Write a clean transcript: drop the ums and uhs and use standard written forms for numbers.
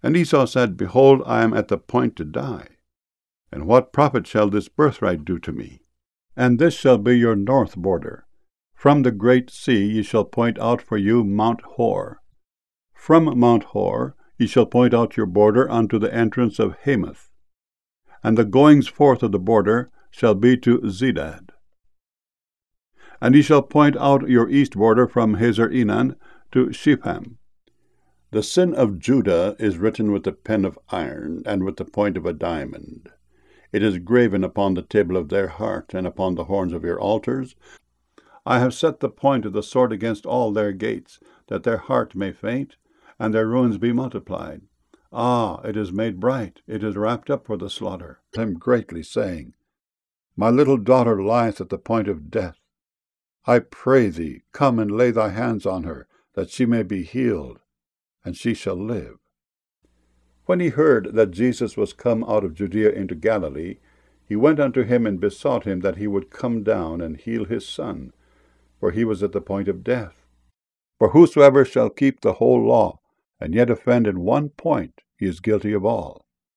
And Esau said, Behold, I am at the point to die. And what profit shall this birthright do to me? And this shall be your north border. From the great sea ye shall point out for you Mount Hor. From Mount Hor ye shall point out your border unto the entrance of Hamath. And the goings forth of the border shall be to Zedad. And ye shall point out your east border from Hazer Enan to Shepham. The sin of Judah is written with a pen of iron, and with the point of a diamond. It is graven upon the table of their heart, and upon the horns of your altars. I have set the point of the sword against all their gates, that their heart may faint, and their ruins be multiplied. Ah, it is made bright, it is wrapped up for the slaughter. Him greatly, saying, My little daughter lieth at the point of death. I pray thee, come and lay thy hands on her, that she may be healed, and she shall live. When he heard that Jesus was come out of Judea into Galilee, he went unto him and besought him that he would come down and heal his son, for he was at the point of death. For whosoever shall keep the whole law, and yet offend in one point, he is guilty of all.